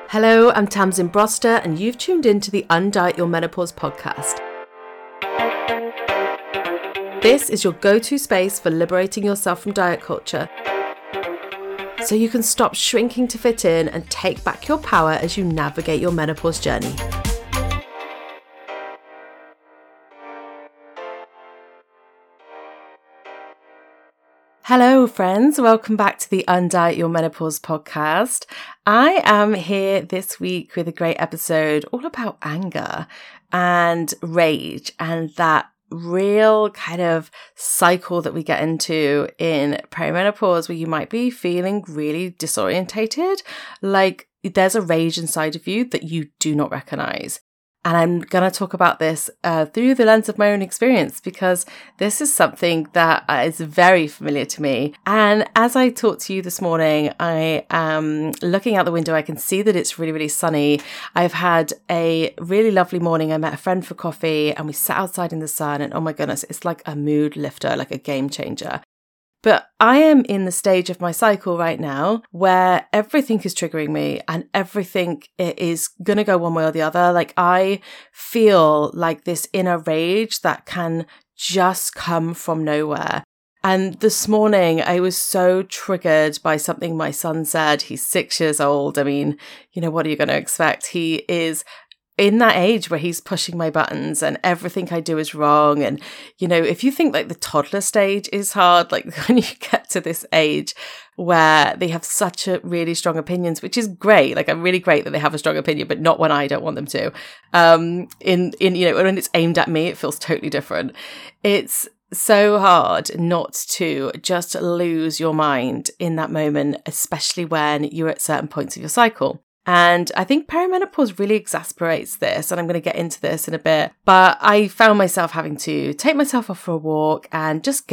Hello, I'm Tamsin Broster, and you've tuned in to the Undiet Your Menopause podcast. This is your go-to space for liberating yourself from diet culture, so you can stop shrinking to fit in and take back your power as you navigate your menopause journey. Hello friends, welcome back to the Undiet Your Menopause podcast. I am here this week with a great episode all about anger and rage and that real kind of cycle that we get into in perimenopause where you might be feeling really disorientated, like there's a rage inside of you that you do not recognize. And I'm going to talk about this through the lens of my own experience because this is something that is very familiar to me. And as I talk to you this morning, I am looking out the window. I can see that it's really, really sunny. I've had a really lovely morning. I met a friend for coffee and we sat outside in the sun and oh my goodness, it's like a mood lifter, like a game changer. But I am in the stage of my cycle right now where everything is triggering me and everything is going to go one way or the other. Like I feel like this inner rage that can just come from nowhere. And this morning I was so triggered by something my son said. He's 6 years old. I mean, you know, what are you going to expect? He is in that age where he's pushing my buttons and everything I do is wrong. And, you know, if you think like the toddler stage is hard, like when you get to this age where they have such a really strong opinions, which is great. Like I'm really great that they have a strong opinion, but not when I don't want them to. In you know, when it's aimed at me, it feels totally different. It's so hard not to just lose your mind in that moment, especially when you're at certain points of your cycle. And I think perimenopause really exasperates this, and I'm going to get into this in a bit. But I found myself having to take myself off for a walk and just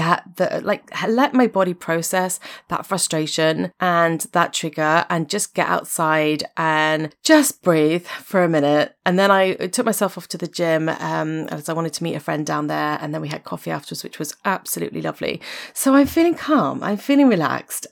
let my body process that frustration and that trigger and just get outside and just breathe for a minute. And then I took myself off to the gym as I wanted to meet a friend down there. And then we had coffee afterwards, which was absolutely lovely. So I'm feeling calm. I'm feeling relaxed.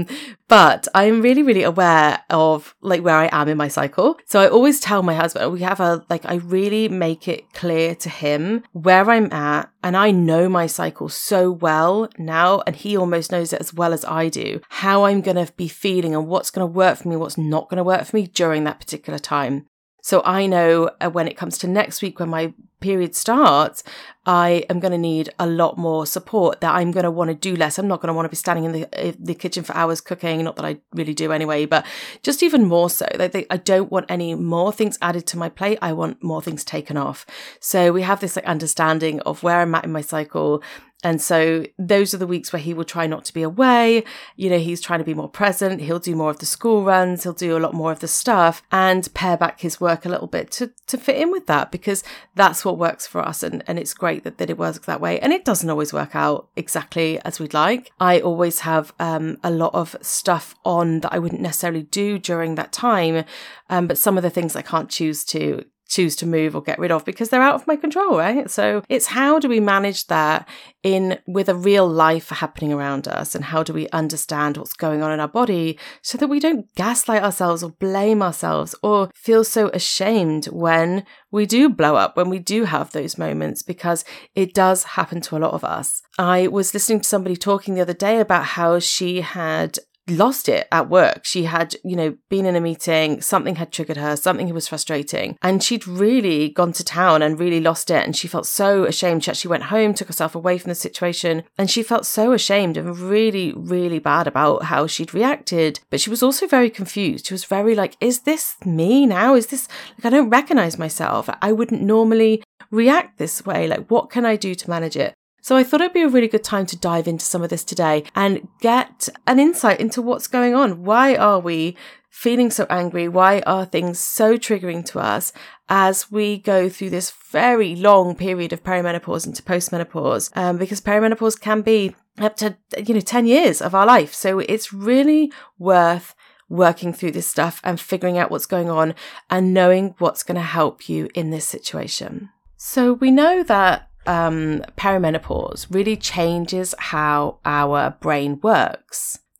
But I'm really, really aware of like where I am in my cycle. So I always tell my husband, I really make it clear to him where I'm at. And I know my cycle so well now, and he almost knows it as well as I do, how I'm going to be feeling and what's going to work for me, what's not going to work for me during that particular time. So I know when it comes to next week, when my period starts, I am going to need a lot more support, that I'm going to want to do less. I'm not going to want to be standing in the kitchen for hours cooking. Not that I really do anyway, but just even more so. I don't want any more things added to my plate. I want more things taken off. So we have this like understanding of where I'm at in my cycle. And so those are the weeks where he will try not to be away. You know, he's trying to be more present. He'll do more of the school runs. He'll do a lot more of the stuff and pare back his work a little bit to fit in with that, because that's what works for us. And it's great that it works that way. And it doesn't always work out exactly as we'd like. I always have a lot of stuff on that I wouldn't necessarily do during that time. But some of the things I can't choose to move or get rid of because they're out of my control, right? So it's how do we manage that with a real life happening around us, and how do we understand what's going on in our body so that we don't gaslight ourselves or blame ourselves or feel so ashamed when we do blow up, when we do have those moments, because it does happen to a lot of us. I was listening to somebody talking the other day about how she had lost it at work. She had, been in a meeting, something had triggered her, something was frustrating, and she'd really gone to town and really lost it. And she felt so ashamed. She actually went home, took herself away from the situation, and she felt so ashamed and really, really bad about how she'd reacted. But she was also very confused. She was very like, is this me now? Is this, I don't recognize myself. I wouldn't normally react this way. What can I do to manage it? So I thought it'd be a really good time to dive into some of this today and get an insight into what's going on. Why are we feeling so angry? Why are things so triggering to us as we go through this very long period of perimenopause into postmenopause? Because perimenopause can be up to 10 years of our life. So it's really worth working through this stuff and figuring out what's going on and knowing what's going to help you in this situation. So we know that perimenopause really changes how our brain works.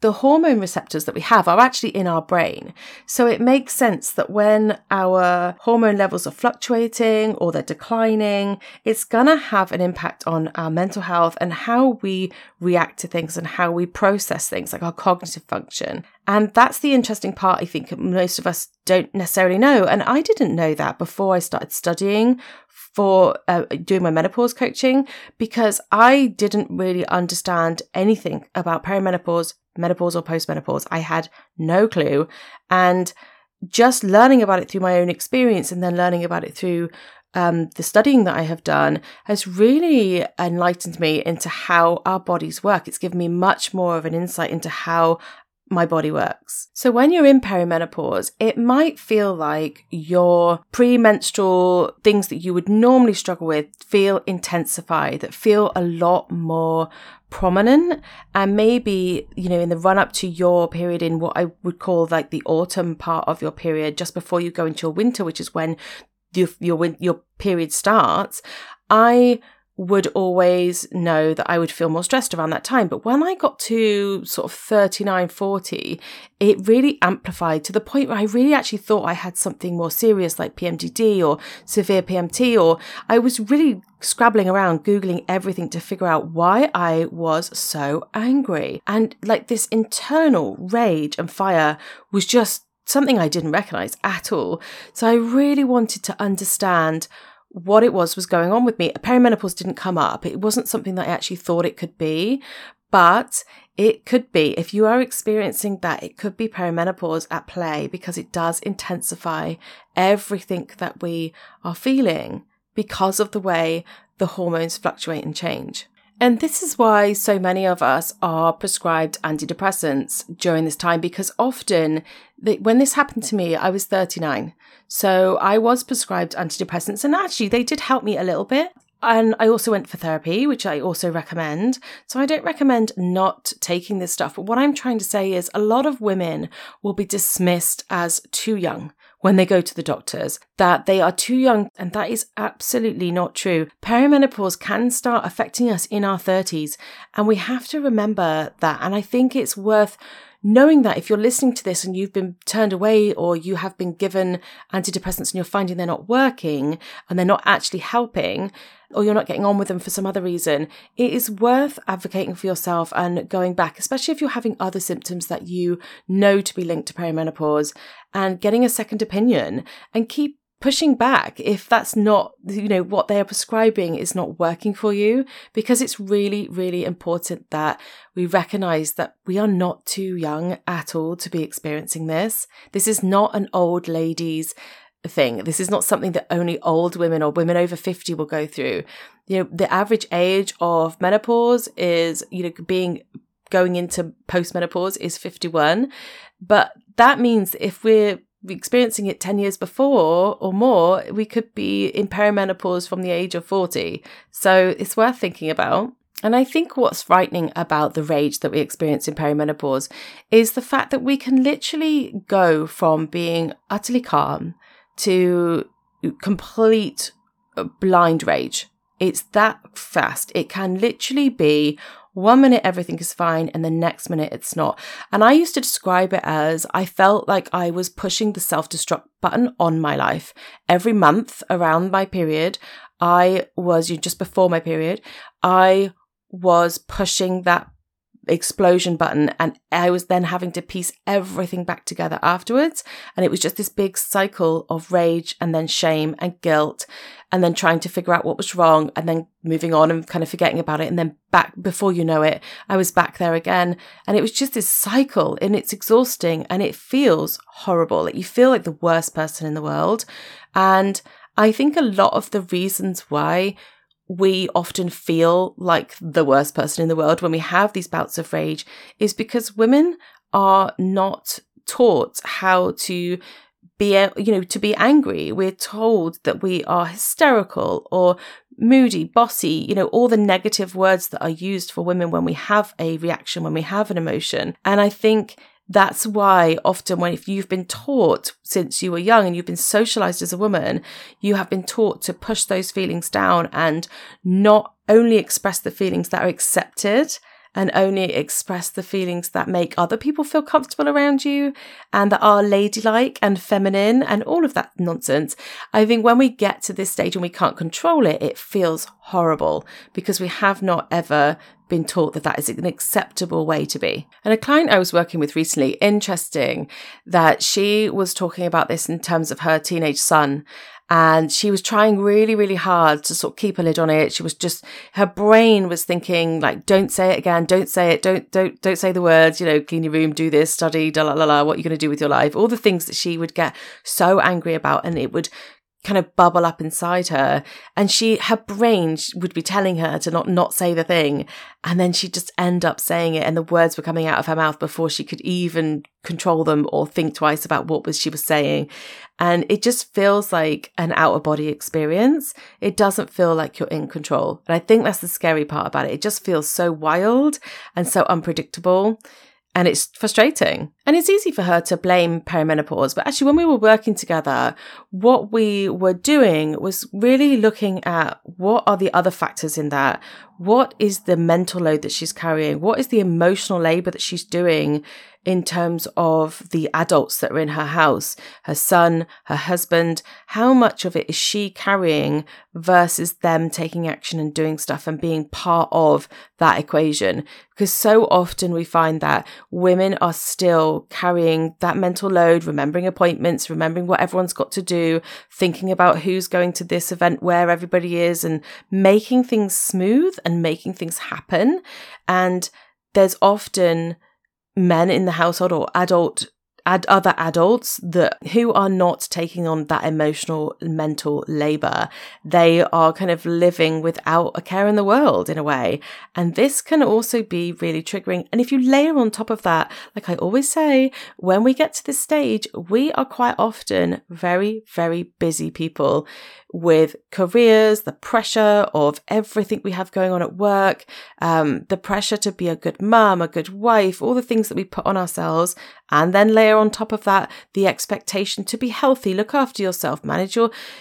the hormone receptors that we have are actually in our brain. So it makes sense that when our hormone levels are fluctuating or they're declining, it's going to have an impact on our mental health and how we react to things and how we process things, like our cognitive function. And that's the interesting part, I think, most of us don't necessarily know. And I didn't know that before I started studying for doing my menopause coaching, because I didn't really understand anything about perimenopause, menopause or postmenopause. I had no clue. And just learning about it through my own experience and then learning about it through the studying that I have done has really enlightened me into how our bodies work. It's given me much more of an insight into how my body works. So when you're in perimenopause, it might feel like your premenstrual things that you would normally struggle with feel intensified, that feel a lot more prominent. And maybe, in the run up to your period, in what I would call like the autumn part of your period, just before you go into your winter, which is when your period starts, I would always know that I would feel more stressed around that time. But when I got to sort of 39, 40, it really amplified to the point where I really actually thought I had something more serious like PMDD or severe PMT, or I was really scrabbling around, Googling everything to figure out why I was so angry. And like this internal rage and fire was just something I didn't recognize at all. So I really wanted to understand what it was going on with me. Perimenopause didn't come up. It wasn't something that I actually thought it could be, but it could be. If you are experiencing that, it could be perimenopause at play, because it does intensify everything that we are feeling because of the way the hormones fluctuate and change. And this is why so many of us are prescribed antidepressants during this time, because often when this happened to me, I was 39. So I was prescribed antidepressants, and actually they did help me a little bit. And I also went for therapy, which I also recommend. So I don't recommend not taking this stuff. But what I'm trying to say is a lot of women will be dismissed as too young when they go to the doctors, that they are too young, and that is absolutely not true. Perimenopause can start affecting us in our 30s, and we have to remember that. And I think it's worth knowing that if you're listening to this and you've been turned away, or you have been given antidepressants and you're finding they're not working and they're not actually helping, or you're not getting on with them for some other reason, it is worth advocating for yourself and going back, especially if you're having other symptoms that you know to be linked to perimenopause, and getting a second opinion, and keep pushing back if that's not, what they are prescribing is not working for you, because it's really, really important that we recognize that we are not too young at all to be experiencing this. This is not an old lady's thing. This is not something that only old women or women over 50 will go through. The average age of menopause is, going into postmenopause is 51. But that means if we're experiencing it 10 years before or more, we could be in perimenopause from the age of 40. So it's worth thinking about. And I think what's frightening about the rage that we experience in perimenopause is the fact that we can literally go from being utterly calm to complete blind rage. It's that fast. It can literally be 1 minute everything is fine and the next minute it's not. And I used to describe it as I felt like I was pushing the self-destruct button on my life. Every month around my period, just before my period, I was pushing that explosion button, and I was then having to piece everything back together afterwards. And it was just this big cycle of rage and then shame and guilt, and then trying to figure out what was wrong, and then moving on and kind of forgetting about it. And then back, before you know it, I was back there again. And it was just this cycle, and it's exhausting and it feels horrible. Like you feel like the worst person in the world. And I think a lot of the reasons why we often feel like the worst person in the world when we have these bouts of rage is because women are not taught how to be angry. We're told that we are hysterical or moody, bossy, all the negative words that are used for women when we have a reaction, when we have an emotion. And I think that's why often if you've been taught since you were young and you've been socialized as a woman, you have been taught to push those feelings down and not only express the feelings that are accepted and only express the feelings that make other people feel comfortable around you and that are ladylike and feminine and all of that nonsense. I think when we get to this stage and we can't control it, it feels horrible because we have not ever been taught that that is an acceptable way to be. And a client I was working with recently, interesting that she was talking about this in terms of her teenage son. And she was trying really, really hard to sort of keep a lid on it. She was just, her brain was thinking like, don't say it again. Don't say it. Don't say the words, clean your room, do this, study, what are you going to do with your life? All the things that she would get so angry about, and it would kind of bubble up inside her, and her brain would be telling her to not say the thing, and then she'd just end up saying it, and the words were coming out of her mouth before she could even control them or think twice about what she was saying. And it just feels like an out of body experience. It doesn't feel like you're in control, and I think that's the scary part about it. It just feels so wild and so unpredictable. And it's frustrating. And it's easy for her to blame perimenopause. But actually, when we were working together, what we were doing was really looking at what are the other factors in that. What is the mental load that she's carrying? What is the emotional labor that she's doing in terms of the adults that are in her house, her son, her husband? How much of it is she carrying versus them taking action and doing stuff and being part of that equation? Because so often we find that women are still carrying that mental load, remembering appointments, remembering what everyone's got to do, thinking about who's going to this event, where everybody is, and making things smooth and making things happen. And there's often men in the household or other adults who are not taking on that emotional mental labor. They are kind of living without a care in the world in a way. And this can also be really triggering. And if you layer on top of that, like I always say, when we get to this stage, we are quite often very, very busy people with careers, the pressure of everything we have going on at work, the pressure to be a good mum, a good wife, all the things that we put on ourselves, and then layer on top of that the expectation to be healthy, look after yourself, manage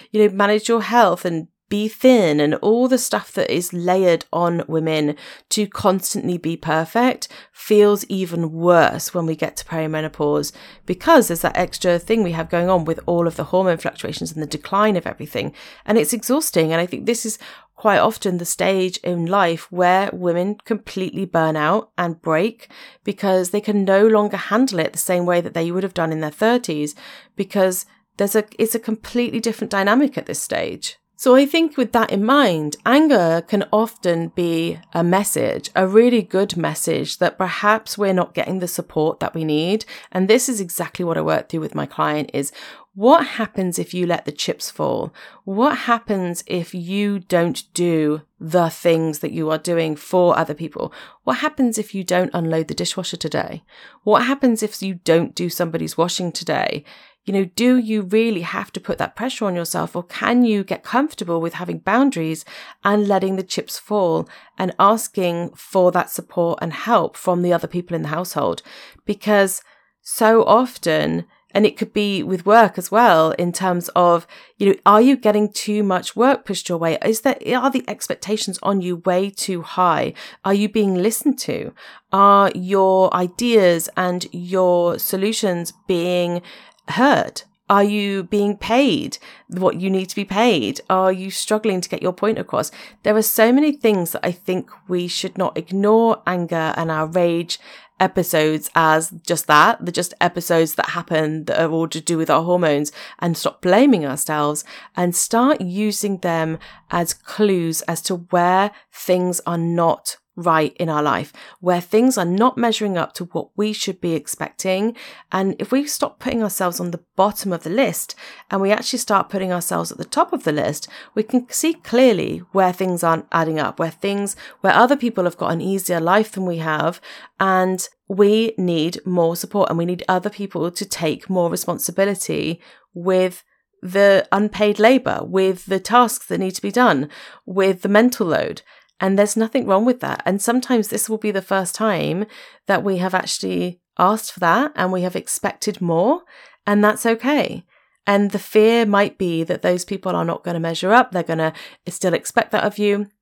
your health and be thin, and all the stuff that is layered on women to constantly be perfect feels even worse when we get to perimenopause, because there's that extra thing we have going on with all of the hormone fluctuations and the decline of everything. And it's exhausting. And I think this is quite often the stage in life where women completely burn out and break because they can no longer handle it the same way that they would have done in their 30s, because it's a completely different dynamic at this stage. So I think with that in mind, anger can often be a message, a really good message that perhaps we're not getting the support that we need. And this is exactly what I work through with my client is, what happens if you let the chips fall? What happens if you don't do the things that you are doing for other people? What happens if you don't unload the dishwasher today? What happens if you don't do somebody's washing today? Do you really have to put that pressure on yourself, or can you get comfortable with having boundaries and letting the chips fall and asking for that support and help from the other people in the household? Because so often, and it could be with work as well, in terms of, are you getting too much work pushed your way? Are the expectations on you way too high? Are you being listened to? Are your ideas and your solutions being heard? Are you being paid what you need to be paid? Are you struggling to get your point across? There are so many things that I think we should not ignore anger and our rage episodes as just that. They're just episodes that happen that are all to do with our hormones, and stop blaming ourselves and start using them as clues as to where things are not right in our life, where things are not measuring up to what we should be expecting. And if we stop putting ourselves on the bottom of the list and we actually start putting ourselves at the top of the list, we can see clearly where things aren't adding up, where other people have got an easier life than we have, and we need more support, and we need other people to take more responsibility with the unpaid labor, with the tasks that need to be done, with the mental load. And there's nothing wrong with that. And sometimes this will be the first time that we have actually asked for that and we have expected more, and that's okay. And the fear might be that those people are not going to measure up. They're going to still expect that of you.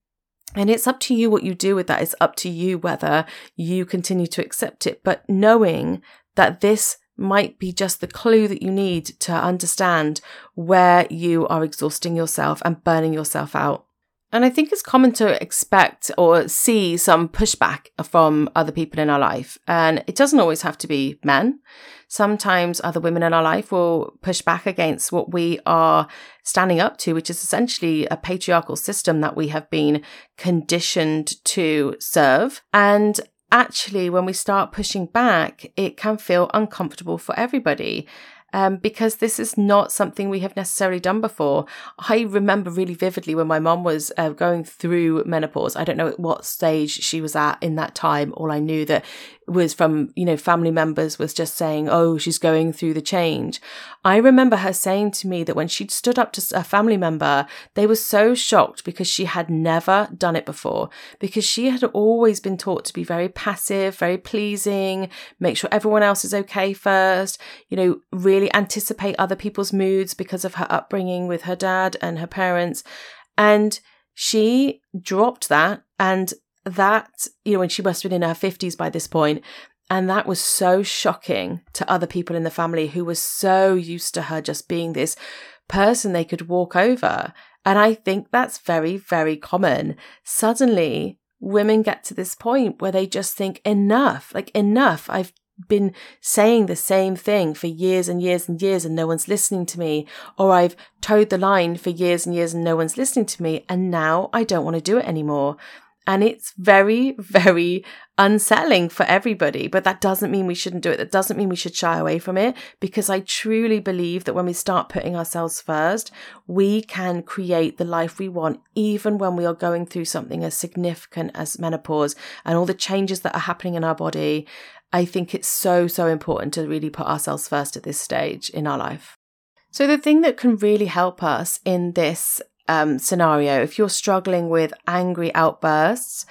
And it's up to you what you do with that. It's up to you whether you continue to accept it, but knowing that this might be just the clue that you need to understand where you are exhausting yourself and burning yourself out. And I think it's common to expect or see some pushback from other people in our life. And it doesn't always have to be men. Sometimes other women in our life will push back against what we are standing up to, which is essentially a patriarchal system that we have been conditioned to serve. And actually, when we start pushing back, it can feel uncomfortable for everybody. Because this is not something we have necessarily done before. I remember really vividly when my mom was going through menopause. I don't know at what stage she was at in that time. All I knew that was from, family members was just saying, oh, she's going through the change. I remember her saying to me that when she'd stood up to a family member, they were so shocked because she had never done it before, because she had always been taught to be very passive, very pleasing, make sure everyone else is okay first, really anticipate other people's moods because of her upbringing with her dad and her parents. And she dropped that, and that, when she must have been in her 50s by this point, and that was so shocking to other people in the family who were so used to her just being this person they could walk over. And I think that's very, very common. Suddenly, women get to this point where they just think, enough, I've been saying the same thing for years and years and years and no one's listening to me, or I've towed the line for years and years and no one's listening to me, and now I don't want to do it anymore. And it's very, very unsettling for everybody, but that doesn't mean we shouldn't do it. That doesn't mean we should shy away from it, because I truly believe that when we start putting ourselves first, we can create the life we want, even when we are going through something as significant as menopause and all the changes that are happening in our body. I think it's so, so important to really put ourselves first at this stage in our life. So the thing that can really help us in this scenario, if you're struggling with angry outbursts,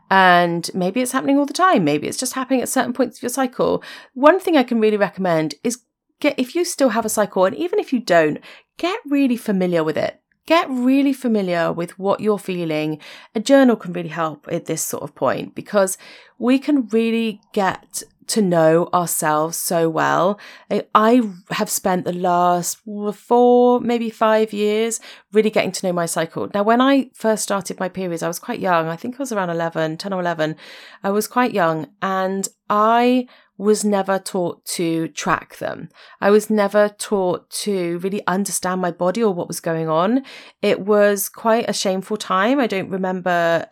and maybe it's happening all the time, maybe it's just happening at certain points of your cycle, one thing I can really recommend is if you still have a cycle, and even if you don't, get really familiar with it. Get really familiar with what you're feeling. A journal can really help at this sort of point, because we can really get to know ourselves so well. I have spent the last 4, maybe 5 years really getting to know my cycle. Now, when I first started my periods, I was quite young. I think I was around 10 or 11. I was quite young, and I was never taught to track them. I was never taught to really understand my body or what was going on. It was quite a shameful time. I don't remember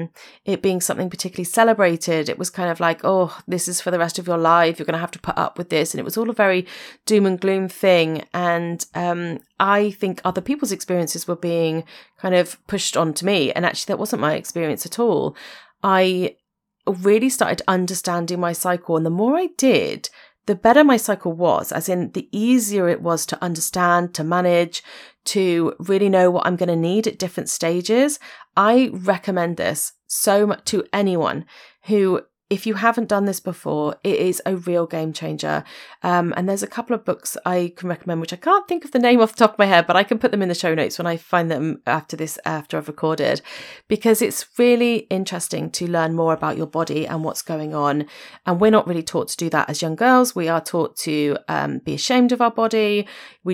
it being something particularly celebrated. It was kind of like, oh, this is for the rest of your life. You're going to have to put up with this. And it was all a very doom and gloom thing. And I think other people's experiences were being kind of pushed onto me. And actually, that wasn't my experience at all. I really started understanding my cycle. And the more I did, the better my cycle was, as in the easier it was to understand, to manage, to really know what I'm going to need at different stages. I recommend this so much to anyone who, if you haven't done this before, it is a real game changer. And there's a couple of books I can recommend, which I can't think of the name off the top of my head, but I can put them in the show notes when I find them after I've recorded, because it's really interesting to learn more about your body and what's going on. And we're not really taught to do that as young girls. We are taught to be ashamed of our body.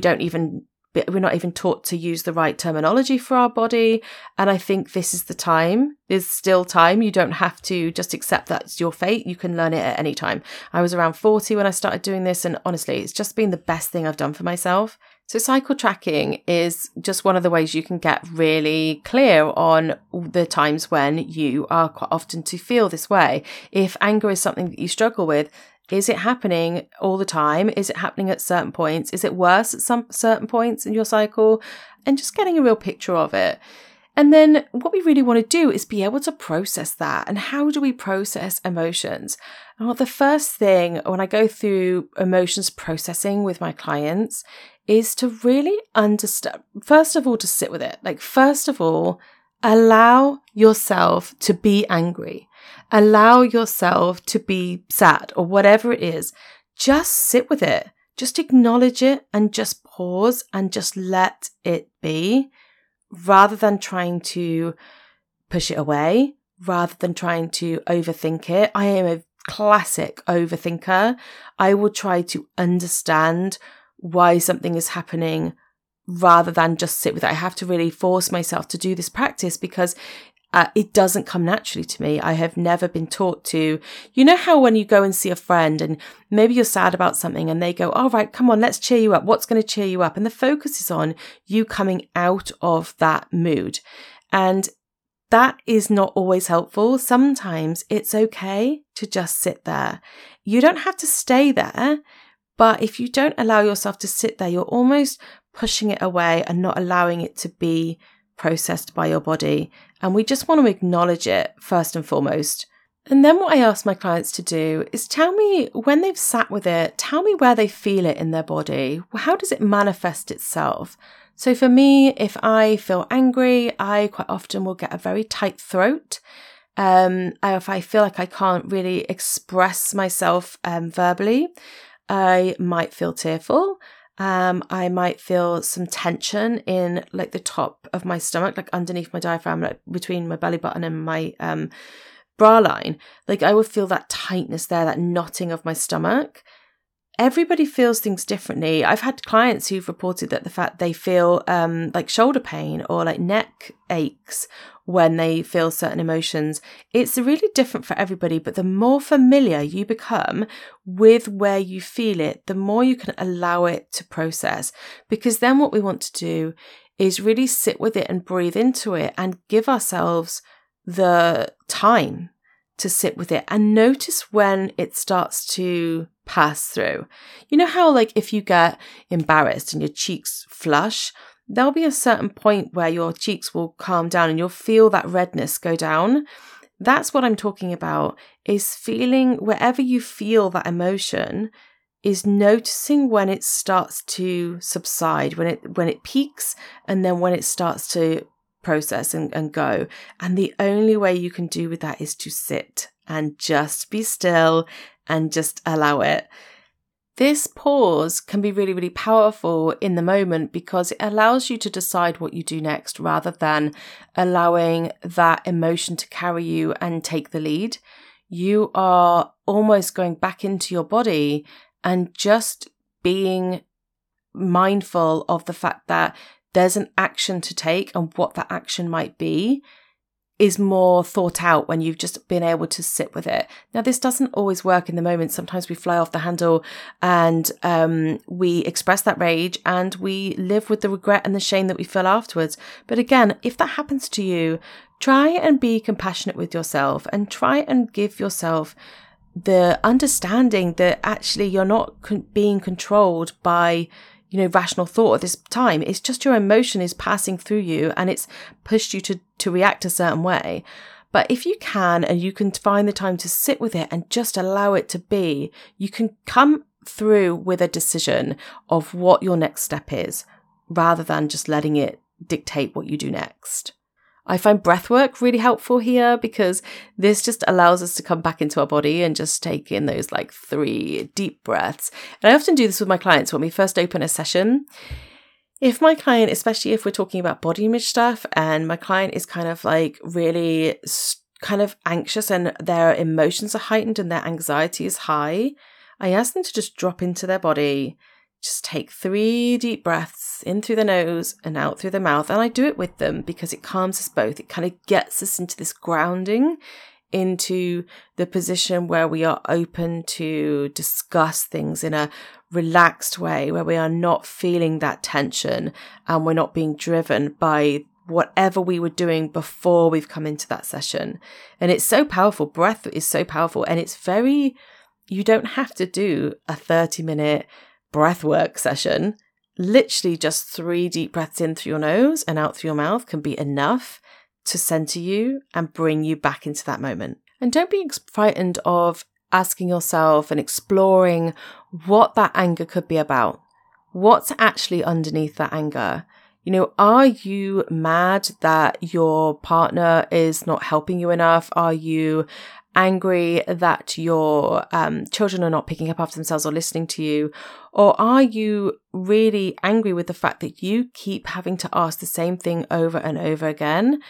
We're not even taught to use the right terminology for our body. And I think this is the time. There's still time. You don't have to just accept that's your fate. You can learn it at any time. I was around 40 when I started doing this. And honestly, it's just been the best thing I've done for myself. So cycle tracking is just one of the ways you can get really clear on the times when you are quite often to feel this way. If anger is something that you struggle with, is it happening all the time? Is it happening at certain points? Is it worse at some certain points in your cycle? And just getting a real picture of it. And then what we really want to do is be able to process that. And how do we process emotions? Well, the first thing when I go through emotions processing with my clients is to really understand, first of all, to sit with it. First of all, allow yourself to be angry. Allow yourself to be sad or whatever it is. Just sit with it. Just acknowledge it and just pause and just let it be, rather than trying to push it away rather than trying to overthink it. I am a classic overthinker. I will try to understand why something is happening rather than just sit with it. I have to really force myself to do this practice because it doesn't come naturally to me. I have never been taught to, you know how when you go and see a friend and maybe you're sad about something and they go, all right, come on, let's cheer you up. What's going to cheer you up? And the focus is on you coming out of that mood. And that is not always helpful. Sometimes it's okay to just sit there. You don't have to stay there, but if you don't allow yourself to sit there, you're almost pushing it away and not allowing it to be processed by your body. And we just want to acknowledge it first and foremost. And then what I ask my clients to do is tell me, when they've sat with it, tell me where they feel it in their body. How does it manifest itself? So for me, if I feel angry, I quite often will get a very tight throat. If I feel like I can't really express myself verbally, I might feel tearful. I might feel some tension in like the top of my stomach, like underneath my diaphragm, like between my belly button and my bra line. Like I would feel that tightness there, that knotting of my stomach. Everybody feels things differently. I've had clients who've reported that the fact they feel like shoulder pain or like neck aches when they feel certain emotions. It's really different for everybody, but the more familiar you become with where you feel it, the more you can allow it to process. Because then what we want to do is really sit with it and breathe into it and give ourselves the time to sit with it and notice when it starts to pass through. You know how like if you get embarrassed and your cheeks flush, there'll be a certain point where your cheeks will calm down and you'll feel that redness go down. That's what I'm talking about, is feeling wherever you feel that emotion, is noticing when it starts to subside, when it peaks, and then when it starts to process and go. And the only way you can do with that is to sit and just be still and just allow it. This pause can be really, really powerful in the moment because it allows you to decide what you do next rather than allowing that emotion to carry you and take the lead. You are almost going back into your body and just being mindful of the fact that there's an action to take, and what that action might be is more thought out when you've just been able to sit with it. Now, this doesn't always work in the moment. Sometimes we fly off the handle and we express that rage and we live with the regret and the shame that we feel afterwards. But again, if that happens to you, try and be compassionate with yourself and try and give yourself the understanding that actually you're not being controlled by rational thought at this time. It's just your emotion is passing through you and it's pushed you to react a certain way. But if you can, and you can find the time to sit with it and just allow it to be, you can come through with a decision of what your next step is, rather than just letting it dictate what you do next. I find breath work really helpful here because this just allows us to come back into our body and just take in those 3 deep breaths. And I often do this with my clients when we first open a session. If my client, especially if we're talking about body image stuff, and my client is kind of really kind of anxious and their emotions are heightened and their anxiety is high, I ask them to just drop into their body. Just take 3 deep breaths in through the nose and out through the mouth. And I do it with them because it calms us both. It kind of gets us into this grounding, into the position where we are open to discuss things in a relaxed way, where we are not feeling that tension and we're not being driven by whatever we were doing before we've come into that session. And it's so powerful. Breath is so powerful. And it's you don't have to do a 30-minute breathwork session. Literally just 3 deep breaths in through your nose and out through your mouth can be enough to center you and bring you back into that moment. And don't be frightened of asking yourself and exploring what that anger could be about. What's actually underneath that anger? Are you mad that your partner is not helping you enough? Are you angry that your children are not picking up after themselves or listening to you? Or are you really angry with the fact that you keep having to ask the same thing over and over again?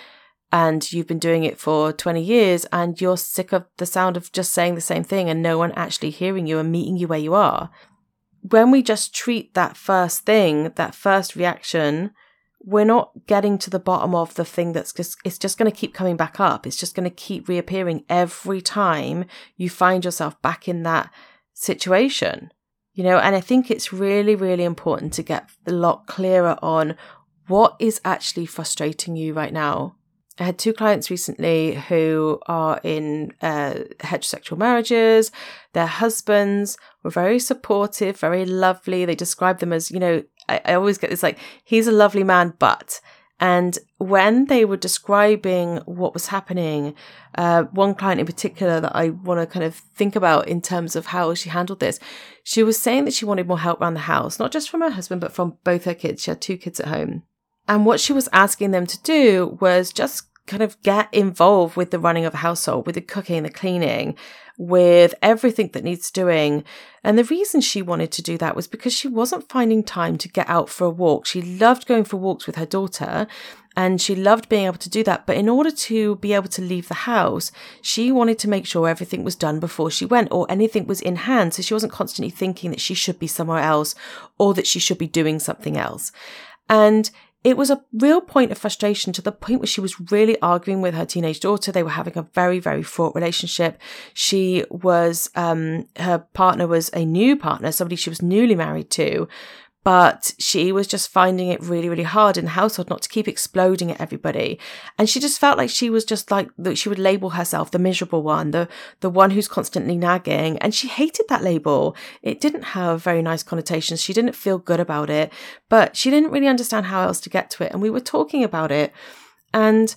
and you've been doing it for 20 years and you're sick of the sound of just saying the same thing and no one actually hearing you and meeting you where you are. When we just treat that first thing, that first reaction, we're not getting to the bottom of the thing it's just going to keep coming back up. It's just going to keep reappearing every time you find yourself back in that situation. And I think it's really, really important to get a lot clearer on what is actually frustrating you right now. I had 2 clients recently who are in heterosexual marriages. Their husbands were very supportive, very lovely. They described them as, I always get this he's a lovely man, but. And when they were describing what was happening, one client in particular that I want to kind of think about in terms of how she handled this, she was saying that she wanted more help around the house, not just from her husband, but from both her kids. She had 2 kids at home. And what she was asking them to do was just kind of get involved with the running of a household, with the cooking, the cleaning, with everything that needs doing. And the reason she wanted to do that was because she wasn't finding time to get out for a walk. She loved going for walks with her daughter and she loved being able to do that. But in order to be able to leave the house, she wanted to make sure everything was done before she went or anything was in hand. So she wasn't constantly thinking that she should be somewhere else or that she should be doing something else. And it was a real point of frustration to the point where she was really arguing with her teenage daughter. They were having a very, very fraught relationship. She was, her partner was a new partner, somebody she was newly married to, but she was just finding it really, really hard in the household not to keep exploding at everybody. And she just felt like she was just like, she would label herself the miserable one, the one who's constantly nagging. And she hated that label. It didn't have very nice connotations. She didn't feel good about it, but she didn't really understand how else to get to it. And we were talking about it and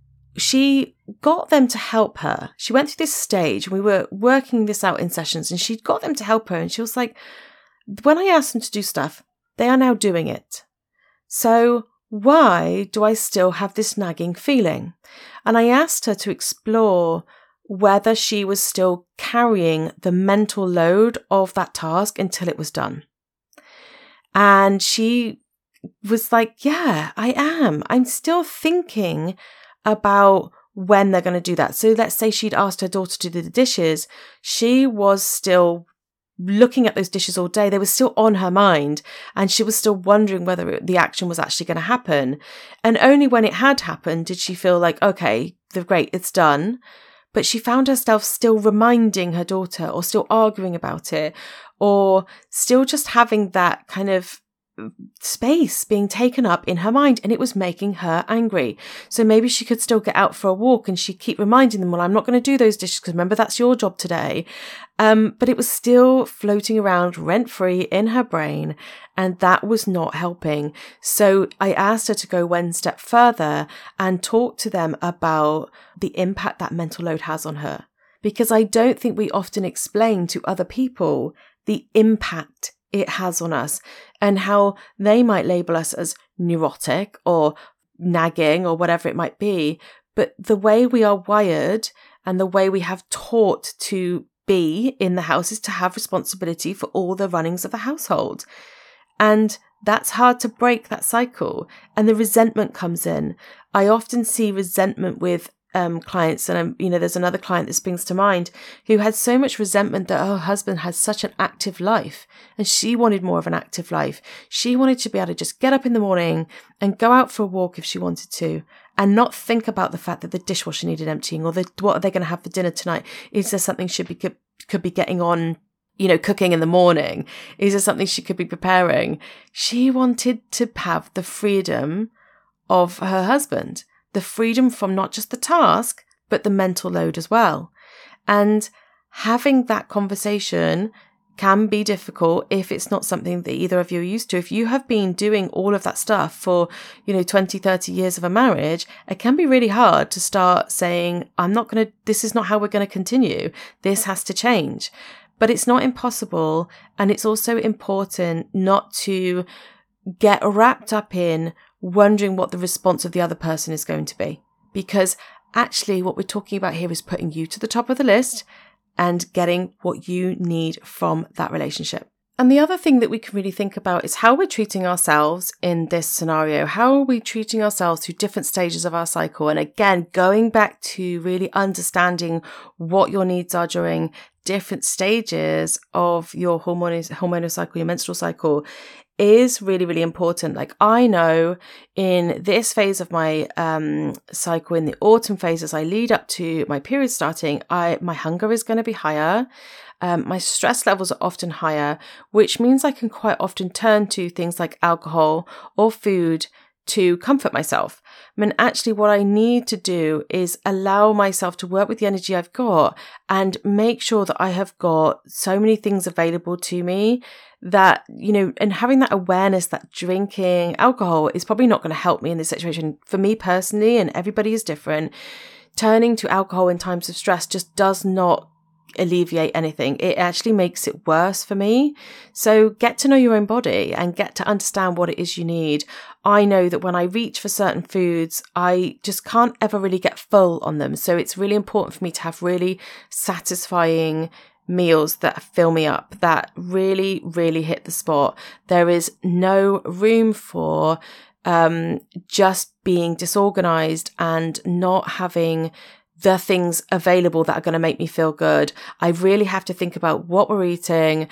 she got them to help her. She went through this stage and we were working this out in sessions and she got them to help her. And she was like, when I asked them to do stuff, they are now doing it. So why do I still have this nagging feeling? And I asked her to explore whether she was still carrying the mental load of that task until it was done. And she was like, yeah, I am. I'm still thinking about when they're going to do that. So let's say she'd asked her daughter to do the dishes. She was still looking at those dishes all day. They were still on her mind and she was still wondering whether the action was actually going to happen. And only when it had happened did she feel like, okay, great, it's done. But she found herself still reminding her daughter or still arguing about it or still just having that kind of space being taken up in her mind, and it was making her angry. So maybe she could still get out for a walk and she'd keep reminding them, well, I'm not going to do those dishes because remember, that's your job today. But it was still floating around rent-free in her brain, and that was not helping. So I asked her to go one step further and talk to them about the impact that mental load has on her. Because I don't think we often explain to other people the impact it has on us and how they might label us as neurotic or nagging or whatever it might be. But the way we are wired and the way we have taught to be in the house is to have responsibility for all the runnings of the household. And that's hard to break that cycle. And the resentment comes in. I often see resentment with clients, and there's another client that springs to mind who had so much resentment that her husband had such an active life and she wanted more of an active life. She wanted to be able to just get up in the morning and go out for a walk if she wanted to and not think about the fact that the dishwasher needed emptying or what are they going to have for dinner tonight? Is there something she could be getting on, cooking in the morning? Is there something she could be preparing? She wanted to have the freedom of her husband. The freedom from not just the task, but the mental load as well. And having that conversation can be difficult if it's not something that either of you are used to. If you have been doing all of that stuff for, 20, 30 years of a marriage, it can be really hard to start saying, this is not how we're going to continue. This has to change. But it's not impossible. And it's also important not to get wrapped up in wondering what the response of the other person is going to be. Because actually what we're talking about here is putting you to the top of the list and getting what you need from that relationship. And the other thing that we can really think about is how we're treating ourselves in this scenario. How are we treating ourselves through different stages of our cycle? And again, going back to really understanding what your needs are during different stages of your hormonal cycle, your menstrual cycle, is really, really important. Like, I know in this phase of my cycle, in the autumn phase, as I lead up to my period starting, my hunger is going to be higher. My stress levels are often higher, which means I can quite often turn to things like alcohol or food to comfort myself. I mean, actually, what I need to do is allow myself to work with the energy I've got and make sure that I have got so many things available to me that, and having that awareness that drinking alcohol is probably not going to help me in this situation. For me personally, and everybody is different, turning to alcohol in times of stress just does not alleviate anything. It actually makes it worse for me. So get to know your own body and get to understand what it is you need. I know that when I reach for certain foods, I just can't ever really get full on them. So it's really important for me to have really satisfying meals that fill me up, that really, really hit the spot. There is no room for just being disorganized and not having the things available that are going to make me feel good. I really have to think about what we're eating.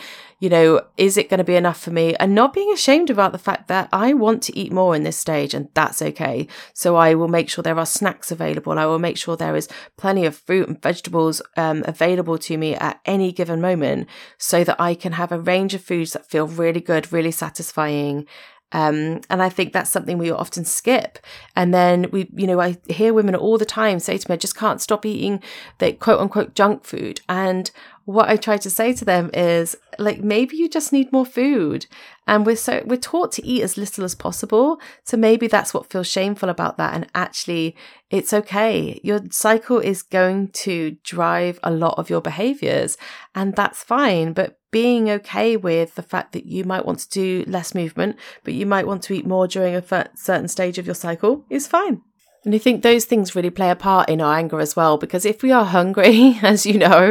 Is it going to be enough for me? And not being ashamed about the fact that I want to eat more in this stage, and that's okay. So I will make sure there are snacks available. I will make sure there is plenty of fruit and vegetables available to me at any given moment, so that I can have a range of foods that feel really good, really satisfying. And I think that's something we often skip. And then I hear women all the time say to me, I just can't stop eating the quote unquote junk food. And what I try to say to them is, like, maybe you just need more food. And we're taught to eat as little as possible. So maybe that's what feels shameful about that. And actually, it's okay. Your cycle is going to drive a lot of your behaviors, and that's fine. But being okay with the fact that you might want to do less movement, but you might want to eat more during a certain stage of your cycle is fine. And I think those things really play a part in our anger as well, because if we are hungry, as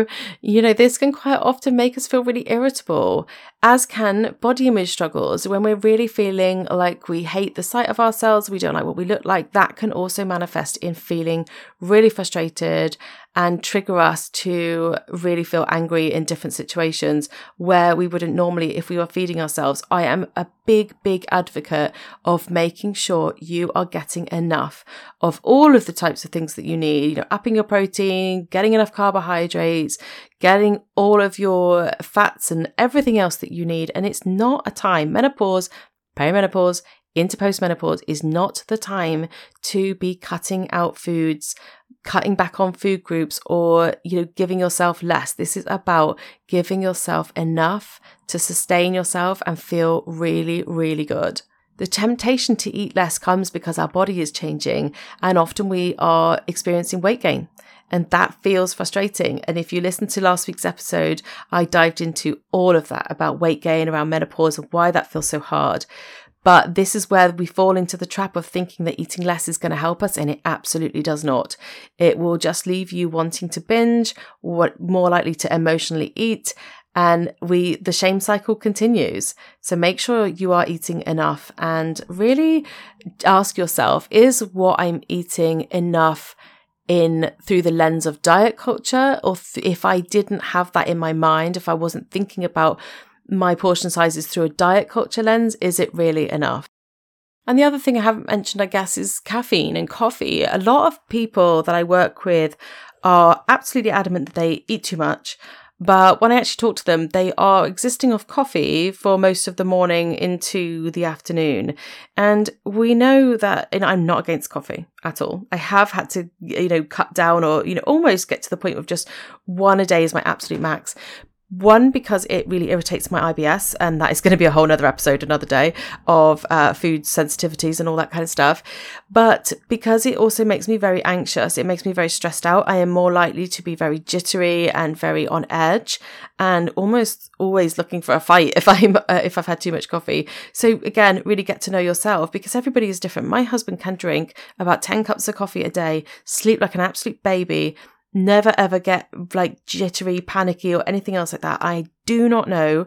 this can quite often make us feel really irritable, as can body image struggles. When we're really feeling like we hate the sight of ourselves, we don't like what we look like, that can also manifest in feeling really frustrated and trigger us to really feel angry in different situations where we wouldn't normally if we were feeding ourselves. I am a big, big advocate of making sure you are getting enough of all of the types of things that you need, upping your protein, getting enough carbohydrates, getting all of your fats and everything else that you need. And it's not a time, menopause, perimenopause, into postmenopause is not the time to be cutting out foods, cutting back on food groups, or, giving yourself less. This is about giving yourself enough to sustain yourself and feel really, really good. The temptation to eat less comes because our body is changing, and often we are experiencing weight gain. And that feels frustrating. And if you listen to last week's episode, I dived into all of that about weight gain around menopause and why that feels so hard. But this is where we fall into the trap of thinking that eating less is going to help us, and it absolutely does not. It will just leave you wanting to binge, or more likely to emotionally eat, and the shame cycle continues. So make sure you are eating enough, and really ask yourself, is what I'm eating enough through the lens of diet culture? Or if I didn't have that in my mind, if I wasn't thinking about my portion sizes through a diet culture lens, is it really enough? And the other thing I haven't mentioned, I guess, is caffeine and coffee. A lot of people that I work with are absolutely adamant that they eat too much. But when I actually talk to them, they are existing off coffee for most of the morning into the afternoon. And we know that, and I'm not against coffee at all. I have had to, cut down or, almost get to the point of just one a day is my absolute max. One, because it really irritates my IBS, and that is going to be a whole nother episode another day of food sensitivities and all that kind of stuff. But because it also makes me very anxious, it makes me very stressed out. I am more likely to be very jittery and very on edge, and almost always looking for a fight if I've had too much coffee. So again, really get to know yourself, because everybody is different. My husband can drink about 10 cups of coffee a day, sleep like an absolute baby, never ever get like jittery, panicky or anything else like that. I do not know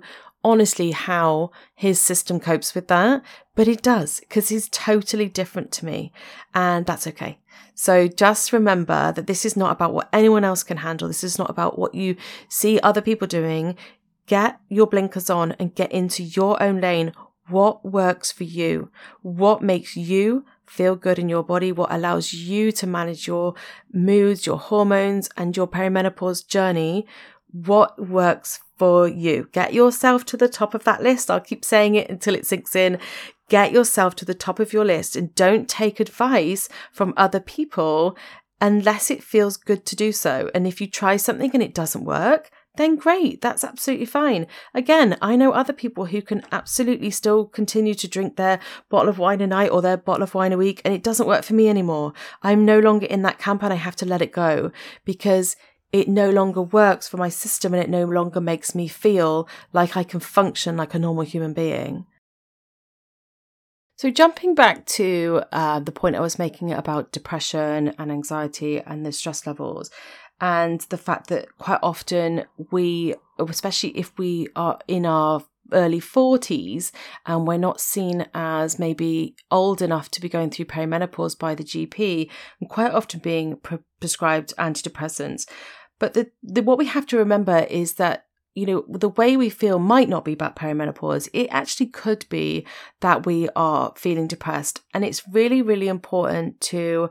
honestly how his system copes with that, but it does, because he's totally different to me, and that's okay. So just remember that this is not about what anyone else can handle. This is not about what you see other people doing. Get your blinkers on and get into your own lane. What works for you? What makes you feel good in your body? What allows you to manage your moods, your hormones, and your perimenopause journey? What works for you? Get yourself to the top of that list. I'll keep saying it until it sinks in. Get yourself to the top of your list, and don't take advice from other people unless it feels good to do so. And if you try something and it doesn't work, then great, that's absolutely fine. Again, I know other people who can absolutely still continue to drink their bottle of wine a night or their bottle of wine a week, and it doesn't work for me anymore. I'm no longer in that camp, and I have to let it go because it no longer works for my system, and it no longer makes me feel like I can function like a normal human being. So jumping back to the point I was making about depression and anxiety and the stress levels, and the fact that quite often we, especially if we are in our early 40s and we're not seen as maybe old enough to be going through perimenopause by the GP, and quite often being prescribed antidepressants. But what we have to remember is that, you know, the way we feel might not be about perimenopause. It actually could be that we are feeling depressed. And it's really, really important to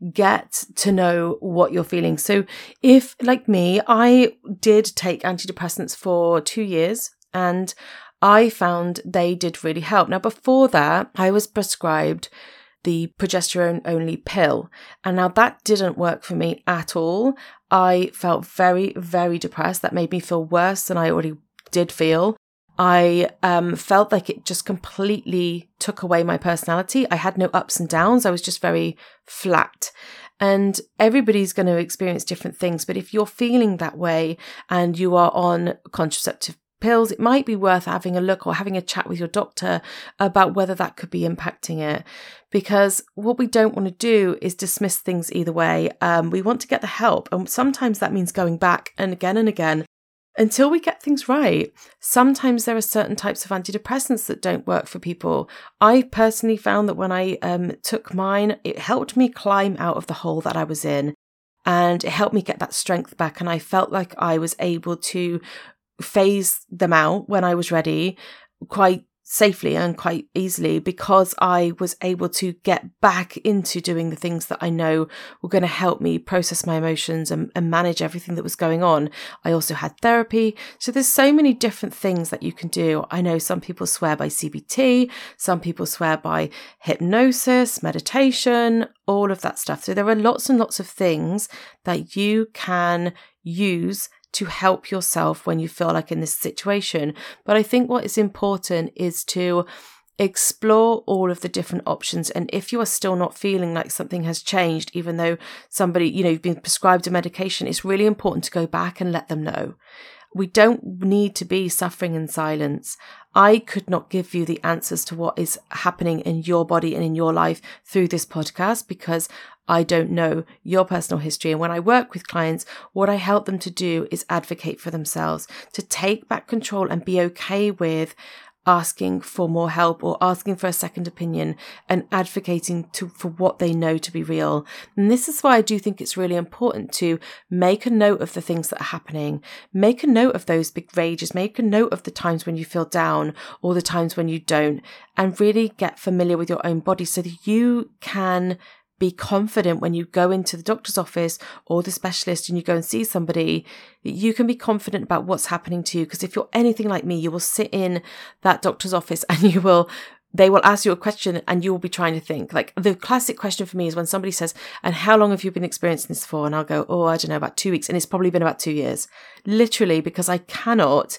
get to know what you're feeling. So if, like me, I did take antidepressants for 2 years, and I found they did really help. Now, before that, I was prescribed the progesterone only pill. And now that didn't work for me at all. I felt very, very depressed. That made me feel worse than I already did feel. I felt like it just completely took away my personality. I had no ups and downs. I was just very flat. And everybody's going to experience different things. But if you're feeling that way and you are on contraceptive pills, it might be worth having a look or having a chat with your doctor about whether that could be impacting it. Because what we don't want to do is dismiss things either way. We want to get the help. And sometimes that means going back and again until we get things right. Sometimes there are certain types of antidepressants that don't work for people. I personally found that when I took mine, it helped me climb out of the hole that I was in. And it helped me get that strength back. And I felt like I was able to phase them out when I was ready quite safely and quite easily, because I was able to get back into doing the things that I know were going to help me process my emotions and manage everything that was going on. I also had therapy. So there's so many different things that you can do. I know some people swear by CBT, some people swear by hypnosis, meditation, all of that stuff. So there are lots and lots of things that you can use to help yourself when you feel like in this situation. But I think what is important is to explore all of the different options. And if you are still not feeling like something has changed, even though somebody, you've been prescribed a medication, it's really important to go back and let them know. We don't need to be suffering in silence. I could not give you the answers to what is happening in your body and in your life through this podcast, because I don't know your personal history. And when I work with clients, what I help them to do is advocate for themselves, to take back control and be okay with asking for more help or asking for a second opinion and advocating for what they know to be real. And this is why I do think it's really important to make a note of the things that are happening, make a note of those big rages, make a note of the times when you feel down or the times when you don't, and really get familiar with your own body so that you can be confident when you go into the doctor's office or the specialist and you go and see somebody, you can be confident about what's happening to you. Because if you're anything like me, you will sit in that doctor's office and they will ask you a question and you will be trying to think. Like the classic question for me is when somebody says, and how long have you been experiencing this for? And I'll go, I don't know, about 2 weeks. And it's probably been about 2 years, literally, because I cannot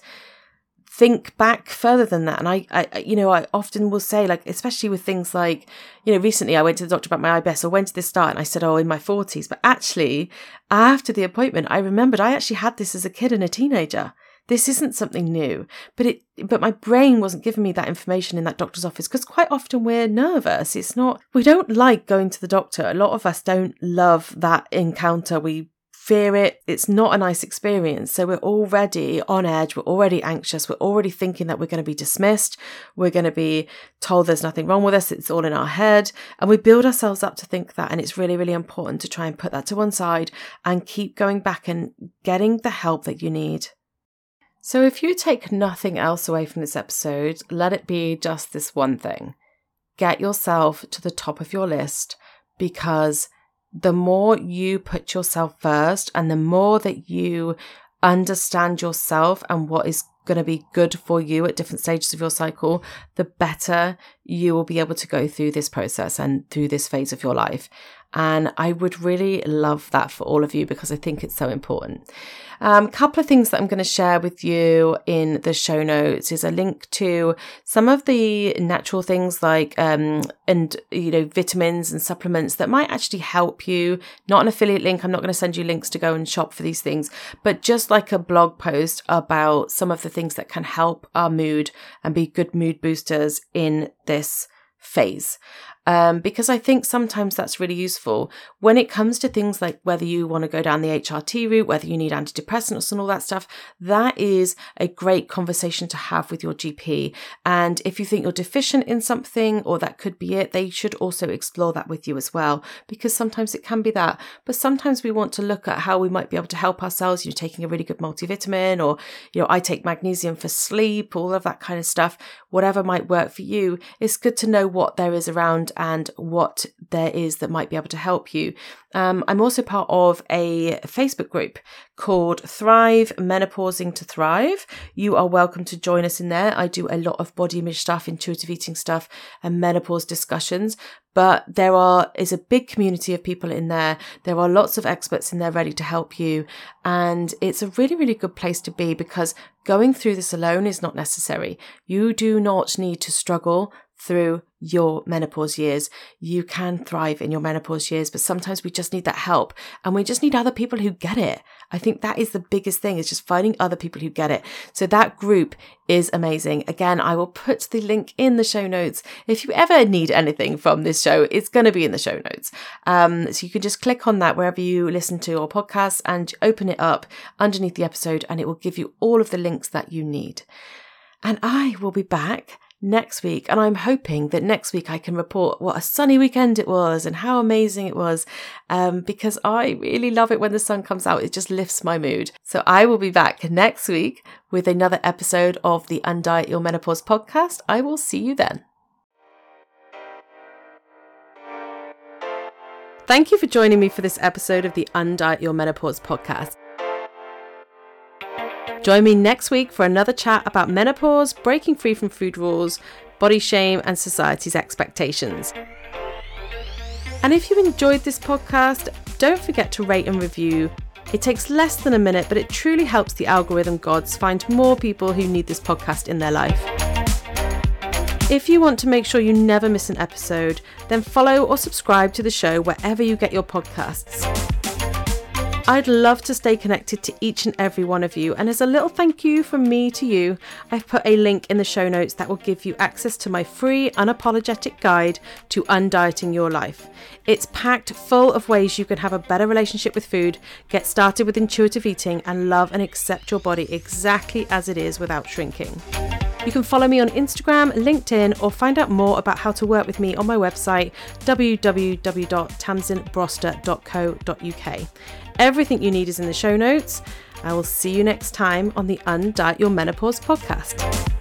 think back further than that. And I often will say, like, especially with things like, recently I went to the doctor about my IBS, or when did this start? And I said, in my 40s. But actually, after the appointment, I remembered I actually had this as a kid and a teenager. This isn't something new, but my brain wasn't giving me that information in that doctor's office, because quite often we're nervous. We don't like going to the doctor. A lot of us don't love that encounter. We fear it. It's not a nice experience. So we're already on edge. We're already anxious. We're already thinking that we're going to be dismissed. We're going to be told there's nothing wrong with us. It's all in our head. And we build ourselves up to think that. And it's really, really important to try and put that to one side and keep going back and getting the help that you need. So if you take nothing else away from this episode, let it be just this one thing. Get yourself to the top of your list, because the more you put yourself first and the more that you understand yourself and what is going to be good for you at different stages of your cycle, the better you will be able to go through this process and through this phase of your life. And I would really love that for all of you, because I think it's so important. A couple of things that I'm going to share with you in the show notes is a link to some of the natural things like vitamins and supplements that might actually help you. Not an affiliate link. I'm not going to send you links to go and shop for these things, but just like a blog post about some of the things that can help our mood and be good mood boosters in this phase. Because I think sometimes that's really useful when it comes to things like whether you want to go down the HRT route, whether you need antidepressants and all that stuff. That is a great conversation to have with your GP. And if you think you're deficient in something, or that could be it, they should also explore that with you as well, because sometimes it can be that. But sometimes we want to look at how we might be able to help ourselves, taking a really good multivitamin, or, I take magnesium for sleep, all of that kind of stuff. Whatever might work for you, it's good to know what there is around and what there is that might be able to help you. I'm also part of a Facebook group called Thrive Menopausing to Thrive. You are welcome to join us in there. I do a lot of body image stuff, intuitive eating stuff, and menopause discussions. But there is a big community of people in there. There are lots of experts in there ready to help you. And it's a really, really good place to be, because going through this alone is not necessary. You do not need to struggle through your menopause years. You can thrive in your menopause years, but sometimes we just need that help, and we just need other people who get it. I think that is the biggest thing, is just finding other people who get it. So that group is amazing. Again, I will put the link in the show notes. If you ever need anything from this show, it's going to be in the show notes. So you can just click on that wherever you listen to your podcasts and open it up underneath the episode, and it will give you all of the links that you need. And I will be back next week, and I'm hoping that next week I can report what a sunny weekend it was and how amazing it was, because I really love it when the sun comes out. It just lifts my mood. So I will be back next week with another episode of the Undiet Your Menopause podcast. I will see you then. Thank you for joining me for this episode of the Undiet Your Menopause podcast. Join me next week for another chat about menopause, breaking free from food rules, body shame, and society's expectations. And if you enjoyed this podcast, don't forget to rate and review. It takes less than a minute, but it truly helps the algorithm gods find more people who need this podcast in their life. If you want to make sure you never miss an episode, then follow or subscribe to the show wherever you get your podcasts. I'd love to stay connected to each and every one of you, and as a little thank you from me to you, I've put a link in the show notes that will give you access to my free, unapologetic guide to undieting your life. It's packed full of ways you can have a better relationship with food, get started with intuitive eating, and love and accept your body exactly as it is without shrinking. You can follow me on Instagram, LinkedIn, or find out more about how to work with me on my website, www.tamsinbroster.co.uk. Everything you need is in the show notes. I will see you next time on the Undiet Your Menopause podcast.